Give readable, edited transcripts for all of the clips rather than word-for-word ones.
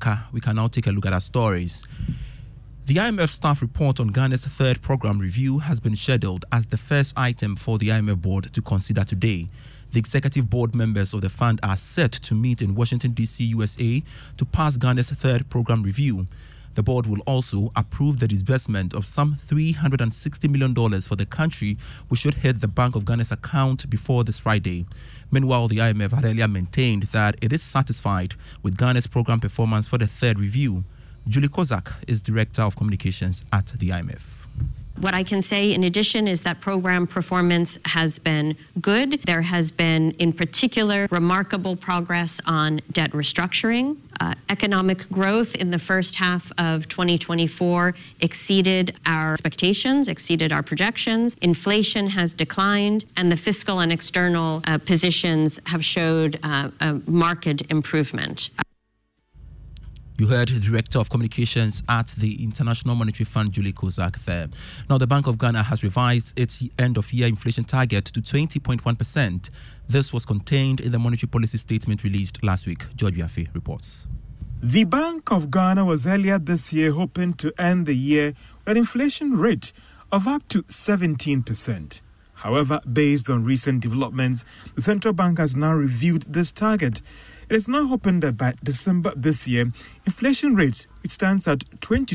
Accra. We can now take a look at our stories. The IMF staff report on Ghana's third program review has been scheduled as the first item for the IMF board to consider today. The executive board members of the fund are set to meet in Washington, D.C., USA to pass Ghana's third program review. The board will also approve the disbursement of some $360 million for the country, which should hit the Bank of Ghana's account before this Friday. Meanwhile, the IMF had earlier maintained that it is satisfied with Ghana's program performance for the third review. Julie Kozak is Director of Communications at the IMF. What I can say in addition is that program performance has been good. There has been, in particular, remarkable progress on debt restructuring. Economic growth in the first half of 2024 exceeded our expectations, exceeded our projections. Inflation has declined, and the fiscal and external positions have showed a marked improvement. You heard the Director of Communications at the International Monetary Fund, Julie Kozak, there. Now, the Bank of Ghana has revised its end-of-year inflation target to 20.1%. This was contained in the monetary policy statement released last week. George Yafe reports. The Bank of Ghana was earlier this year hoping to end the year with an inflation rate of up to 17%. However, based on recent developments, the central bank has now reviewed this target. It is now hoping that by December this year, inflation rate, which stands at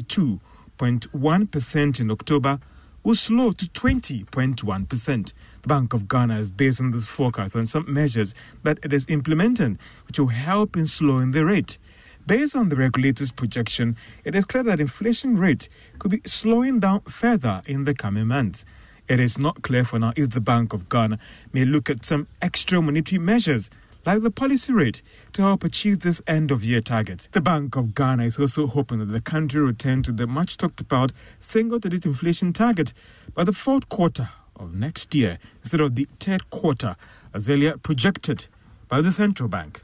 22.1% in October, will slow to 20.1%. The Bank of Ghana is based on this forecast on some measures that it is implementing, which will help in slowing the rate. Based on the regulator's projection, it is clear that inflation rate could be slowing down further in the coming months. It is not clear for now if the Bank of Ghana may look at some extra monetary measures like the policy rate, to help achieve this end-of-year target. The Bank of Ghana is also hoping that the country return to the much-talked-about single-digit inflation target by the fourth quarter of next year, instead of the third quarter, as earlier projected by the central bank.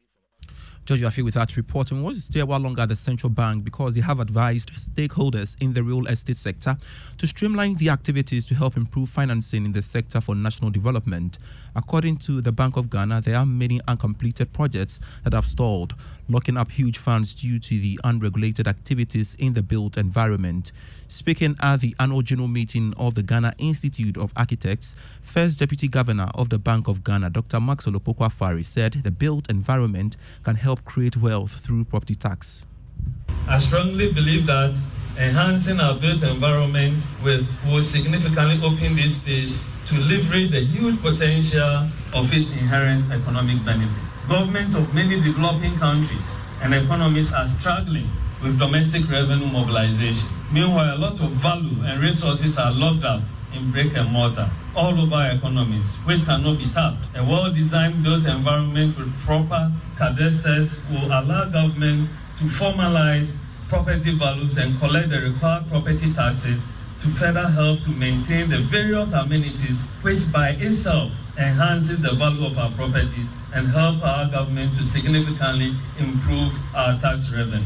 George Yafe with that report. And we'll stay a while longer at the central bank because they have advised stakeholders in the real estate sector to streamline the activities to help improve financing in the sector for national development. According to the Bank of Ghana, there are many uncompleted projects that have stalled, locking up huge funds due to the unregulated activities in the built environment. Speaking at the annual general meeting of the Ghana Institute of Architects, First Deputy Governor of the Bank of Ghana, Dr. Maxwell Opoku-Afari, said the built environment can help create wealth through property tax. I strongly believe that enhancing our built environment will significantly open this space to leverage the huge potential of its inherent economic benefit. Governments of many developing countries and economies are struggling with domestic revenue mobilization. Meanwhile, a lot of value and resources are locked up in brick and mortar all over economies, which cannot be tapped. A well-designed built environment with proper cadastres will allow government to formalize property values and collect the required property taxes to further help to maintain the various amenities, which by itself enhances the value of our properties and help our government to significantly improve our tax revenue.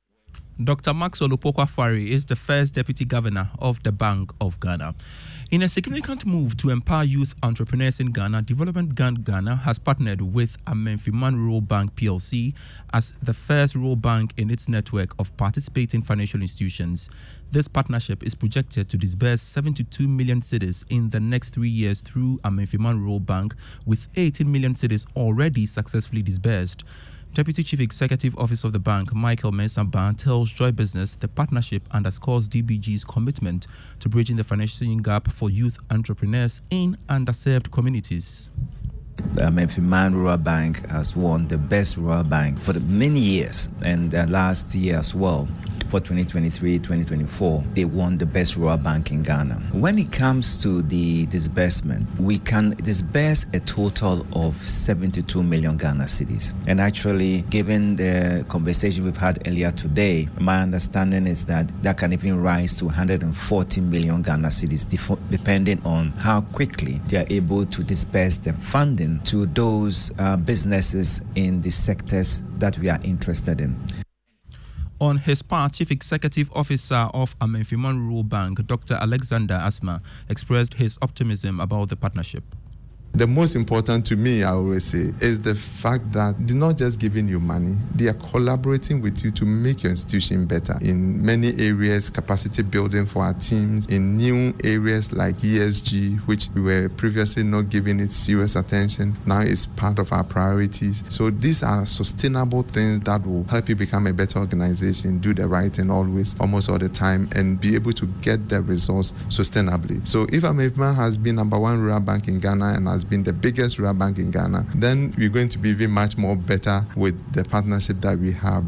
Dr. Maxwell Opoku-Afari is the first Deputy Governor of the Bank of Ghana. In a significant move to empower youth entrepreneurs in Ghana, Development Ghana has partnered with Amenfiman Rural Bank PLC as the first rural bank in its network of participating financial institutions. This partnership is projected to disburse 72 million cedis in the next 3 years through Amenfiman Rural Bank, with 18 million cedis already successfully disbursed. Deputy Chief Executive Officer of the bank, Michael Mensah-Ban, tells Joy Business the partnership underscores DBG's commitment to bridging the financial gap for youth entrepreneurs in underserved communities. The Amenfiman Rural Bank has won the best rural bank for many years, and last year as well, for 2023-2024, they won the best rural bank in Ghana. When it comes to the disbursement, we can disburse a total of 72 million Ghana cedis. And actually, given the conversation we've had earlier today, my understanding is that that can even rise to 140 million Ghana cedis, depending on how quickly they are able to disburse the funding to those businesses in the sectors that we are interested in. On his part, Chief Executive Officer of Amenfiman Rural Bank, Dr. Alexander Asma, expressed his optimism about the partnership. The most important to me, I always say, is the fact that they're not just giving you money, they are collaborating with you to make your institution better. In many areas, capacity building for our teams, in new areas like ESG, which we were previously not giving it serious attention, now it's part of our priorities. So these are sustainable things that will help you become a better organization, do the right thing always, almost all the time, and be able to get the results sustainably. So if Amefima has been number one rural bank in Ghana and has been the biggest rural bank in Ghana, then we're going to be even much more better with the partnership that we have.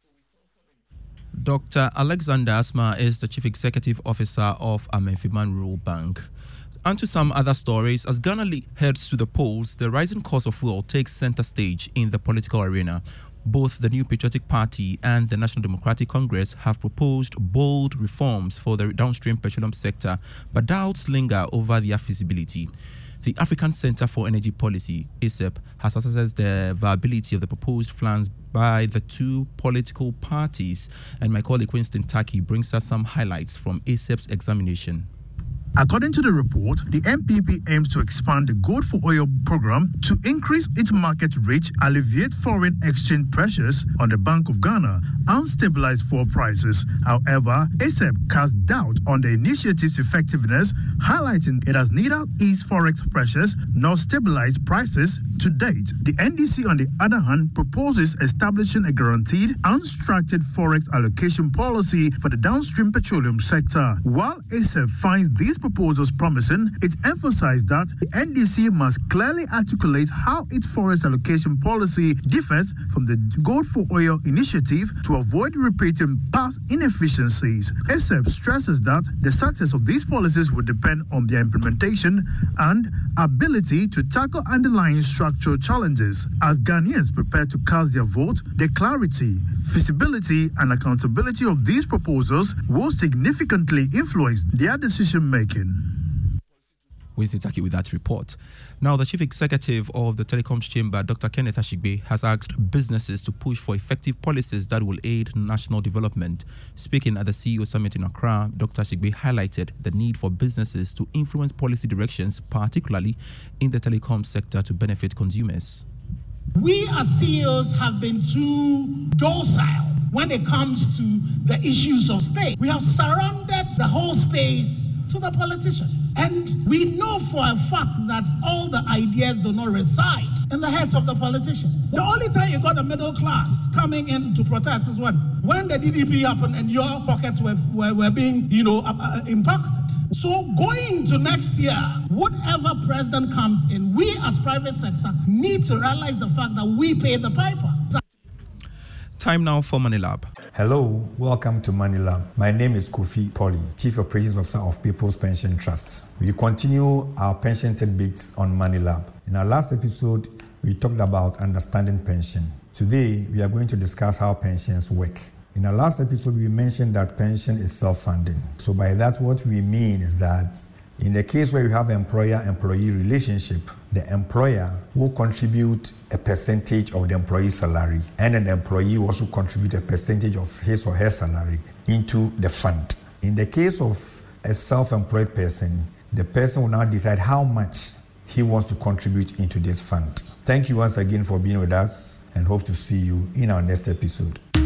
Dr. Alexander Asma is the Chief Executive Officer of Amefima Rural Bank. And to some other stories, as Ghana heads to the polls, the rising cost of fuel takes center stage in the political arena. Both the New Patriotic Party and the National Democratic Congress have proposed bold reforms for the downstream petroleum sector, but doubts linger over their feasibility. The African Center for Energy Policy, ACEP, has assessed the viability of the proposed plans by the two political parties, and my colleague Winston Taki brings us some highlights from ACEP's examination. According to the report, the NPP aims to expand the Gold for Oil program to increase its market reach, alleviate foreign exchange pressures on the Bank of Ghana, and stabilize fuel prices. However, ACEP casts doubt on the initiative's effectiveness, highlighting it has neither eased forex pressures nor stabilized prices to date. The NDC, on the other hand, proposes establishing a guaranteed, unstructured forex allocation policy for the downstream petroleum sector. While ACEP finds these proposals promising, it emphasized that the NDC must clearly articulate how its forest allocation policy differs from the Gold for Oil initiative to avoid repeating past inefficiencies. ACEP stresses that the success of these policies will depend on their implementation and ability to tackle underlying structural challenges. As Ghanaians prepare to cast their vote, the clarity, feasibility, and accountability of these proposals will significantly influence their decision-making. Winston Taki with that report. Now, the Chief Executive of the Telecoms Chamber, Dr. Kenneth Ashigbe, has asked businesses to push for effective policies that will aid national development. Speaking at the CEO Summit in Accra, Dr. Ashigbe highlighted the need for businesses to influence policy directions, particularly in the telecom sector, to benefit consumers. We as CEOs have been too docile when it comes to the issues of state. We have surrounded the whole space to the politicians. And we know for a fact that all the ideas do not reside in the heads of the politicians. The only time you got the middle class coming in to protest is when the DDP happened and your pockets were being, impacted. So going to next year, whatever president comes in, we as private sector need to realize the fact that we pay the piper. Time now for Money Lab. Hello, welcome to Money Lab. My name is Kofi Polly, Chief Operations Officer of People's Pension Trust. We continue our pension tidbits on Money Lab. In our last episode, we talked about understanding pension. Today, we are going to discuss how pensions work. In our last episode, we mentioned that pension is self-funding. So by that, what we mean is that in the case where you have employer-employee relationship, the employer will contribute a percentage of the employee's salary, and an employee will also contribute a percentage of his or her salary into the fund. In the case of a self-employed person, the person will now decide how much he wants to contribute into this fund. Thank you once again for being with us, and hope to see you in our next episode.